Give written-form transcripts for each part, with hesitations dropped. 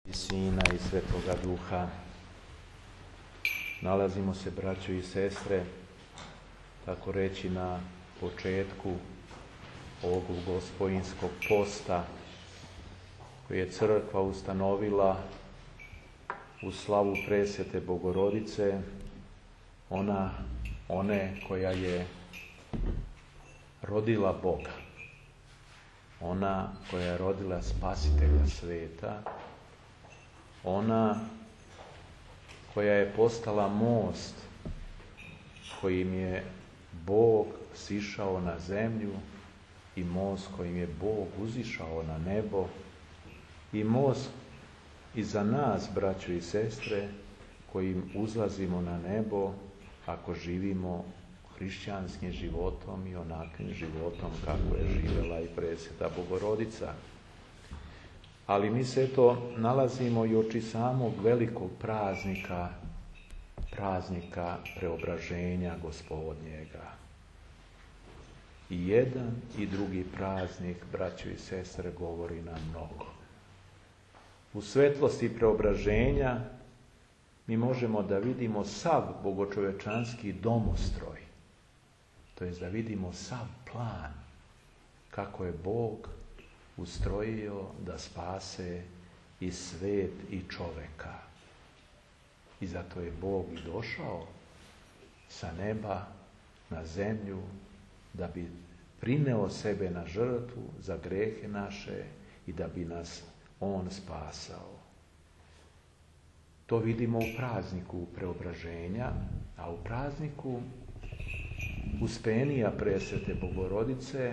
I Sina i Svetoga Duha. Nalazimo se, braćo i sestre, tako reći, na početku ovog Gospojinskog posta koji je crkva ustanovila u slavu presvete Bogorodice, one koja je rodila Boga, ona koja je rodila Spasitelja sveta, ona koja je postala most kojim je Bog sišao na zemlju i most kojim je Bog uzišao na nebo i most i za nas, braćo i sestre, kojim uzlazimo na nebo ako živimo hrišćanskim životom i onakvim životom kako je živjela i presveta Bogorodica. Ali mi se nalazimo i oči samog velikog praznika preobraženja Gospodnjega. I jedan i drugi praznik, braćo i sestre, govori nam mnogo. U svetlosti preobraženja mi možemo da vidimo sav bogočovečanski domostroj, to jest da vidimo sav plan kako je Bog ustrojio da spase i svet i čoveka. I zato je Bog i došao sa neba na zemlju da bi prineo sebe na žrtvu za grehe naše i da bi nas On spasao. To vidimo u prazniku preobraženja, a u prazniku Uspenija presvete Bogorodice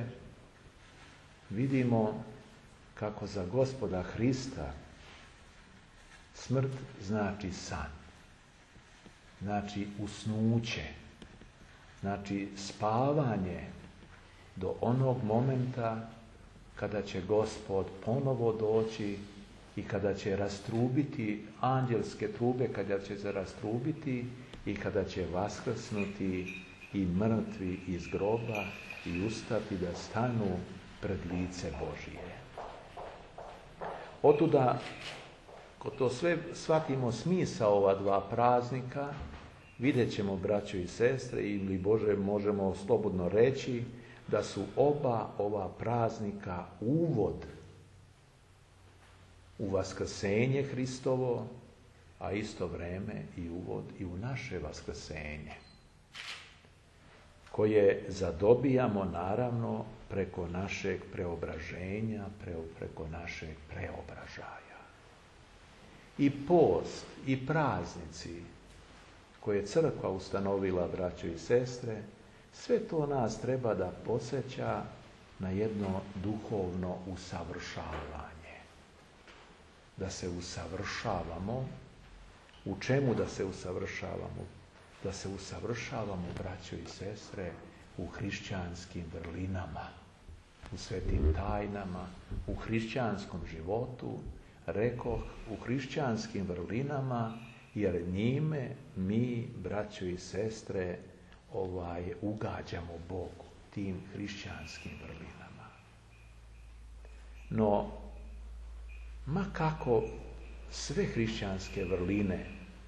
vidimo kako za Gospoda Hrista smrt znači san, znači usnuće, znači spavanje do onog momenta kada će Gospod ponovo doći i kada će rastrubiti anđelske trube, kada će se rastrubiti i kada će vaskrsnuti i mrtvi iz groba i ustati da stanu pred lice Božije. Otuda, ko to sve shvatimo smisao ova dva praznika, vidjet ćemo, braćo i sestre, ili Bože možemo slobodno reći da su oba ova praznika uvod u vaskrsenje Hristovo, a isto vreme i uvod i u naše vaskrsenje, koje zadobijamo naravno preko našeg preobraženja, preko našeg preobražaja. I post i praznici koje je crkva ustanovila, braćo i sestre, sve to nas treba da podsjeća na jedno duhovno usavršavanje. Da se usavršavamo. U čemu da se usavršavamo? Da se usavršavamo, braćo i sestre, u hrišćanskim vrlinama, u svetim tajnama, u hrišćanskom životu, rekoh, u hrišćanskim vrlinama, jer njime mi, braćo i sestre, ugađamo Bogu, tim hrišćanskim vrlinama. No, ma kako sve hrišćanske vrline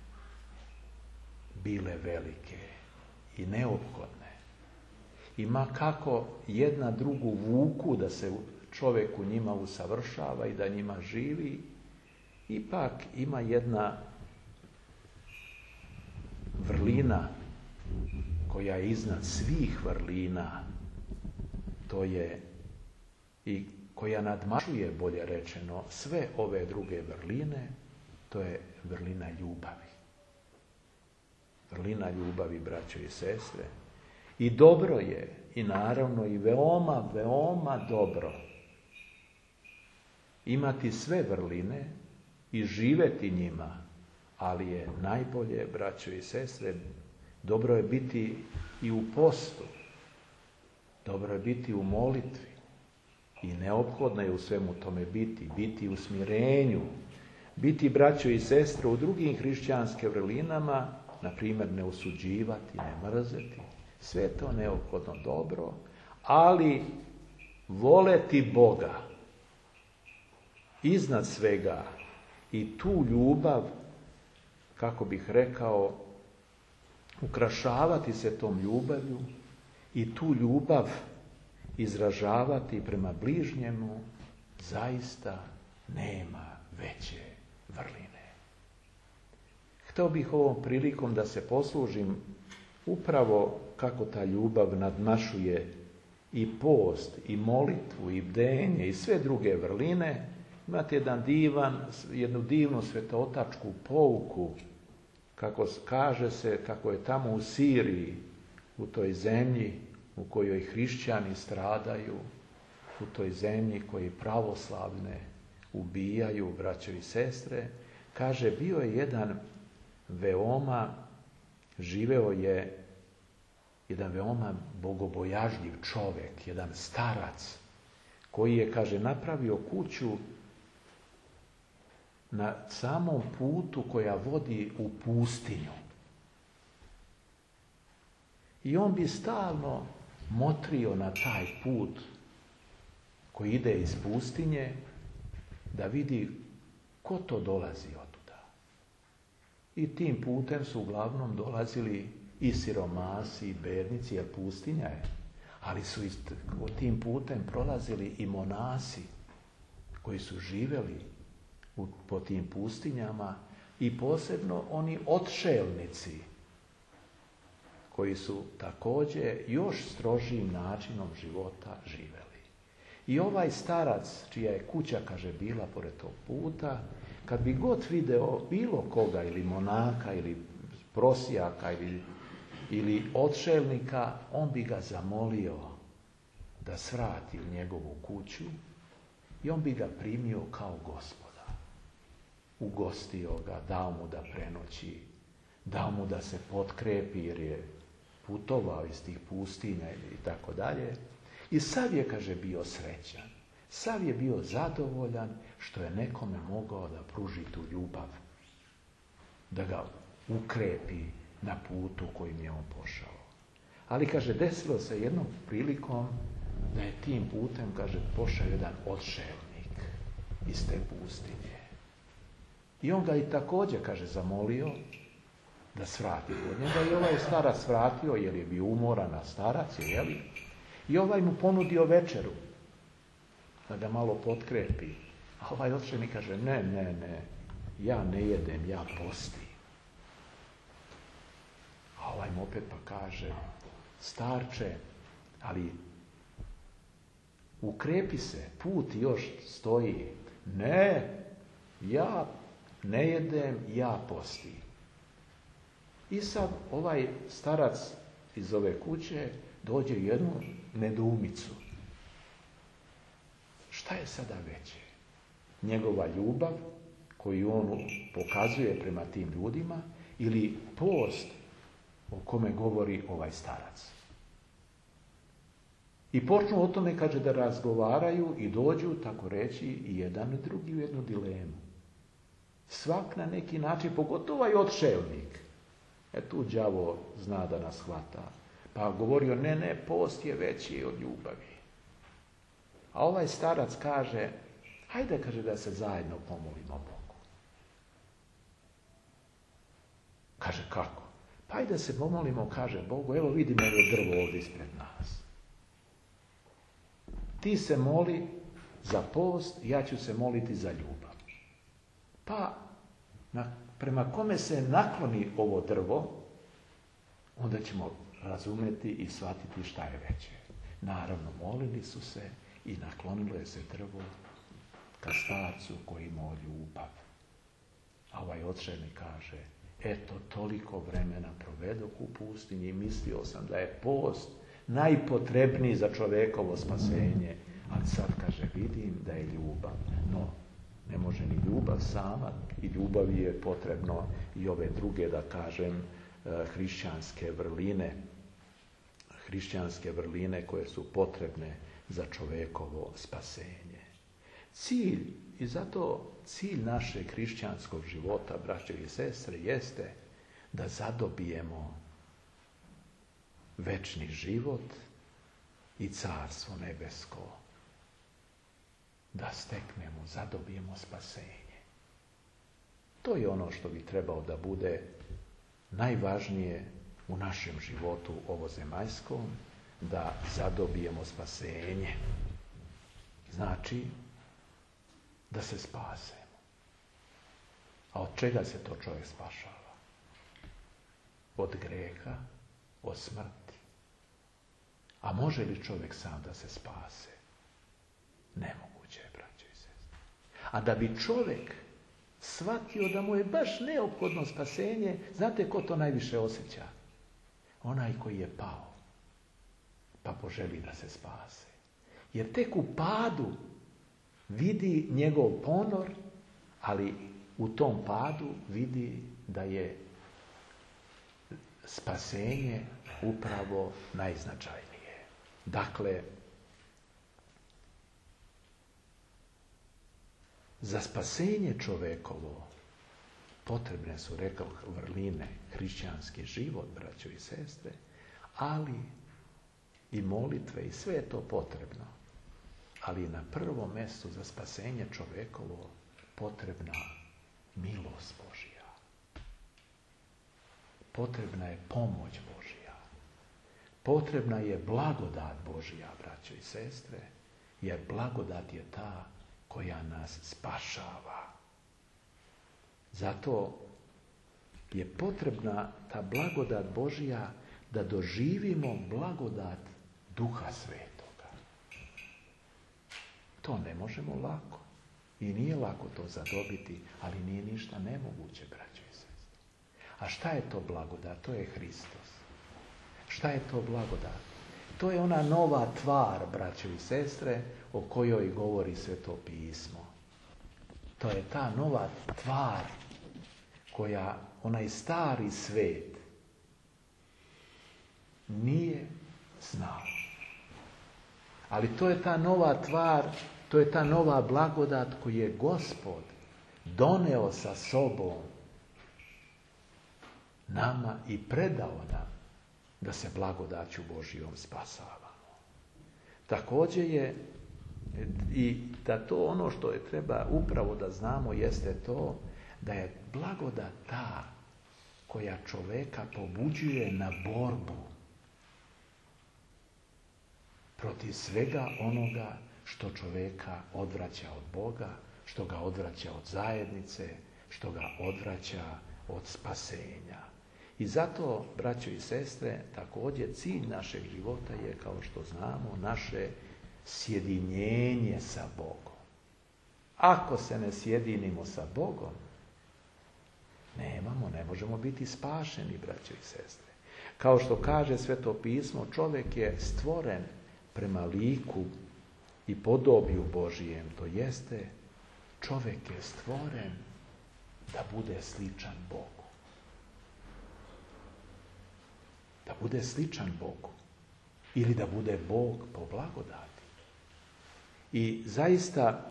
bile velike i neophodne, i ma kako jedna drugu vuku da se čovjek u njima usavršava i da njima živi, ipak ima jedna vrlina koja je iznad svih vrlina, to je i koja nadmašuje, bolje rečeno, sve ove druge vrline, to je vrlina ljubavi. Vrlina ljubavi, braćo i sestre. I dobro je, i naravno i veoma, veoma dobro imati sve vrline i živeti njima, ali je najbolje, braćo i sestre, dobro je biti i u postu, dobro je biti u molitvi i neophodno je u svemu tome biti u smirenju, biti, braćo i sestre, u drugim hrišćanskim vrlinama, na primjer ne osuđivati, ne mrzeti, sve je to neophodno dobro, ali voleti Boga iznad svega I tu ljubav, kako bih rekao, ukrašavati se tom ljubavlju i tu ljubav izražavati prema bližnjemu, zaista nema veće vrline. Htio bih ovom prilikom da se poslužim upravo kako ta ljubav nadmašuje i post, i molitvu, i bdenje, i sve druge vrline. Imate jednu divnu svetootačku pouku, kako kaže se, kako je tamo u Siriji, u toj zemlji u kojoj hrišćani stradaju, u toj zemlji koji pravoslavne ubijaju, braćo i sestre, kaže, bio je živeo je jedan veoma bogobojažljiv čovjek, jedan starac, koji je, kaže, napravio kuću na samom putu koja vodi u pustinju. I on bi stalno motrio na taj put koji ide iz pustinje, da vidi ko to dolazi otuda. I tim putem su uglavnom dolazili i siromasi, i bednici, jer pustinja je. Ali su tim putem prolazili i monasi koji su živjeli po tim pustinjama i posebno oni odšelnici koji su također još strožijim načinom života živjeli. I ovaj starac, čija je kuća, kaže, bila pored tog puta, kad bi god video bilo koga, ili monaka, ili prosjaka, ili odšelnika, on bi ga zamolio da svrati u njegovu kuću i on bi ga primio kao Gospoda. Ugostio ga, dao mu da prenoći, dao mu da se potkrepi jer je putovao iz tih pustinja i tako dalje. I sav je, kaže, bio srećan. Sav je bio zadovoljan što je nekome mogao da pruži tu ljubav. Da ga ukrepi na putu kojim je on pošao. Ali, kaže, desilo se jednom prilikom da je tim putem, kaže, pošao jedan odšelnik iz te pustinje. I on ga i također, kaže, zamolio da svrati kod njega. I ovaj starac svratio jer je bio umoran, a starac je, jeli? I ovaj mu ponudio večeru da ga malo potkrepi. A ovaj odšelnik kaže, ne, ja ne jedem, ja postim. A ovaj mu opet pa kaže, starče, ali ukrepi se, put još stoji. Ne, ja ne jedem, ja postim. I sad ovaj starac iz ove kuće dođe u jednu nedoumicu. Šta je sada veće? Njegova ljubav koju on pokazuje prema tim ljudima ili post o kome govori ovaj starac? I počnu o tome, kaže, da razgovaraju i dođu, tako reći, i jedan i drugi u jednu dilemu. Svak na neki način, pogotovo ovaj odšelnik. Tu đavo zna da nas hvata. Pa govorio, ne, post je veći od ljubavi. A ovaj starac kaže, hajde, kaže, da se zajedno pomolimo Bogu. Kaže, kako? Pa hajde da se pomolimo, kaže Bogu, evo vidimo ovo drvo ovdje ispred nas. Ti se moli za post, ja ću se moliti za ljubav. Pa, prema kome se nakloni ovo drvo, onda ćemo razumjeti i shvatiti šta je veće. Naravno, molili su se i naklonilo je se drvo ka starcu koji imao ljubav. A ovaj odšelnik kaže, eto, toliko vremena provedoh u pustinji i mislio sam da je post najpotrebniji za čovekovo spasenje, ali sad, kaže, vidim da je ljubav. No, ne može ni ljubav sama, i ljubavi je potrebno i ove druge, da kažem, hrišćanske vrline koje su potrebne za čovekovo spasenje. I zato cilj našeg hrišćanskog života, braće i sestre, jeste da zadobijemo večni život i carstvo nebesko. Da steknemo, zadobijemo spasenje. To je ono što bi trebao da bude najvažnije u našem životu ovozemaljskom, da zadobijemo spasenje. Znači, da se spasemo. A od čega se to čovjek spašava? Od grijeha, od smrti. A može li čovjek sam da se spase? Nemoguće je, braćo i sestre. A da bi čovjek shvatio da mu je baš neophodno spasenje, znate ko to najviše osjeća? Onaj koji je pao, pa poželi da se spase. Jer tek u padu vidi njegov ponor, ali u tom padu vidi da je spasenje upravo najznačajnije. Dakle, za spasenje čovekovo potrebne su, rekao, vrline, hrišćanski život, braćo i sestre, ali i molitve i sve je to potrebno. Ali na prvom mjestu za spasenje čovekovo potrebna milost Božja. Potrebna je pomoć Božja. Potrebna je blagodat Božja, braćo i sestre, jer blagodat je ta koja nas spašava. Zato je potrebna ta blagodat Božja da doživimo blagodat Duha Svetoga. To ne možemo lako. I nije lako to zadobiti, ali nije ništa nemoguće, braćo i sestre. A šta je to blagodat? To je Hristos. Šta je to blagodat? To je ona nova tvar, braćo i sestre, o kojoj govori Sveto pismo. To je ta nova tvar koja onaj stari svet nije znao. Ali to je ta nova tvar, to je ta nova blagodat koju je Gospod doneo sa sobom nama i predao nam da se blagodaću Božijom spasavamo. Također je i da to ono što je treba upravo da znamo jeste to da je blagodat ta koja čoveka pobuđuje na borbu protiv svega onoga što čoveka odvraća od Boga, što ga odvraća od zajednice, što ga odvraća od spasenja. I zato, braćo i sestre, također cilj našeg života je, kao što znamo, naše sjedinjenje sa Bogom. Ako se ne sjedinimo sa Bogom, ne možemo biti spašeni, braćo i sestre. Kao što kaže Sveto pismo, čovjek je stvoren prema liku i podobiju Božijem, to jeste, čovjek je stvoren da bude sličan Bogu. Da bude sličan Bogu. Ili da bude Bog po blagodati. I zaista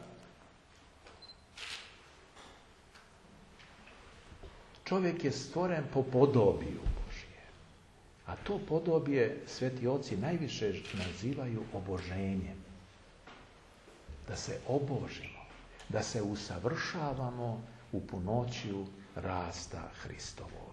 čovjek je stvoren po podobiju Božije. A to podobije sveti oci najviše nazivaju oboženjem. Da se obožimo, da se usavršavamo u punoću rasta Hristovoga.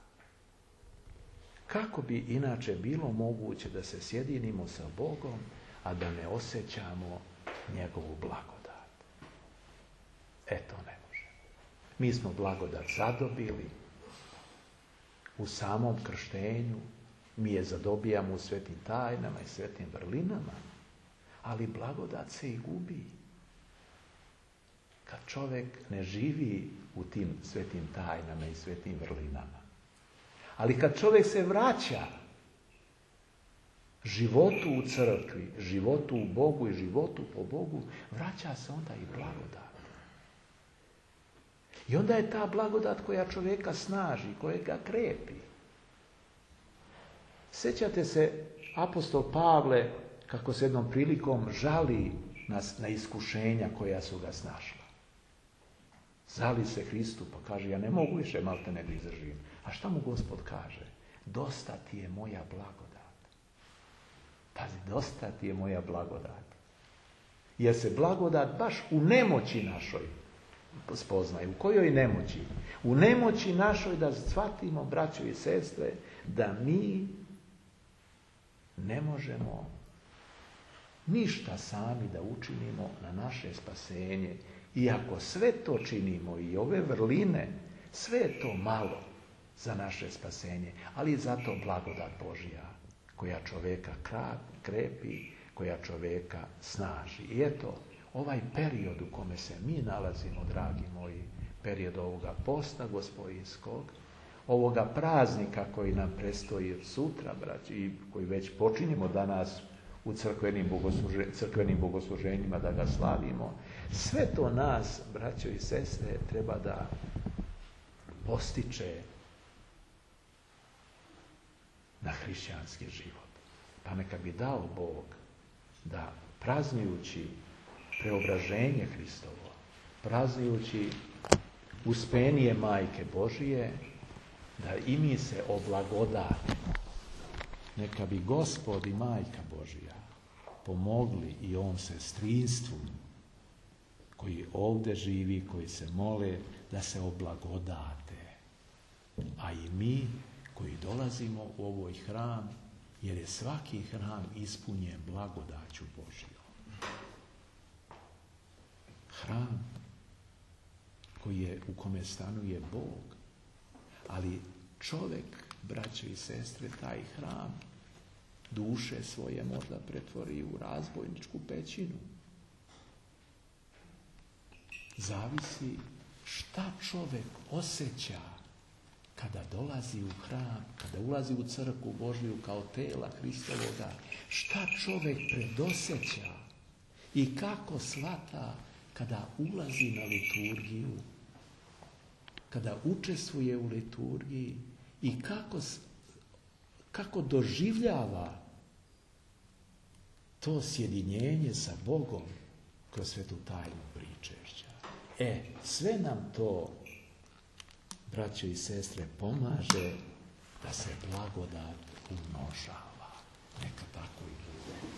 Kako bi inače bilo moguće da se sjedinimo sa Bogom, a da ne osjećamo njegovu blagodat? To ne možemo. Mi smo blagodat zadobili u samom krštenju, mi je zadobijamo u svetim tajnama i svetim vrlinama, ali blagodat se i gubi. Kad čovjek ne živi u tim svetim tajnama i svetim vrlinama. Ali kad čovjek se vraća životu u crkvi, životu u Bogu i životu po Bogu, vraća se onda i blagodat. I onda je ta blagodat koja čovjeka snaži, koja ga krepi. Sjećate se apostol Pavle kako se jednom prilikom žali na iskušenja koja su ga snašla. Žali se Hristu pa kaže, ja ne mogu više, malte ne izdržim. A šta mu Gospod kaže? Dosta ti je moja blagodat. Pazi, dosta ti je moja blagodat. Jer se blagodat baš u nemoći našoj spoznaje. U kojoj nemoći? U nemoći našoj da shvatimo, braćo i sestre, da mi ne možemo ništa sami da učinimo na naše spasenje. I ako sve to činimo i ove vrline, sve je to malo za naše spasenje, ali je zato blagodat Božja koja čovjeka krepi, koja čovjeka snaži. I eto, ovaj period u kome se mi nalazimo, dragi moji, period ovoga posta gospodinskog, ovoga praznika koji nam predstoji od sutra, braći, i koji već počinjemo danas u crkvenim bogosluženjima da ga slavimo, sve to nas, braćo i sestre, treba da postiče na hrišćanski život. Pa neka bi dao Bog da praznujući preobraženje Hristovo, praznujući uspenije Majke Božije, da i mi se oblagodatimo. Neka bi Gospod i Majka Božja pomogli i ovom sestrinstvu koji ovdje živi, koji se mole, da se oblagodate. A i mi koji dolazimo u ovoj hram, jer je svaki hram ispunjen blagodaću Božjom. Hram u kome stanuje Bog, ali čovjek, braće i sestre, taj hram duše svoje možda pretvori u razbojničku pećinu. Zavisi šta čovjek osjeća kada dolazi u hram, kada ulazi u crkvu Božju kao tela Hristovoga, šta čovjek predosjeća i kako shvata kada ulazi na liturgiju, kada učestvuje u liturgiji i kako doživljava to sjedinjenje sa Bogom kroz svetu tajnu pričešća. Sve nam to, braćo i sestre, pomaže da se blagodat umnožava. Neka tako i bude.